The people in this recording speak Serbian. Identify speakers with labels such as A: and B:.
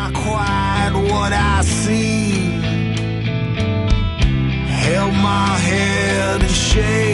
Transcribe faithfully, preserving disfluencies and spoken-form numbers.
A: not quite what I see. Held my head and shake.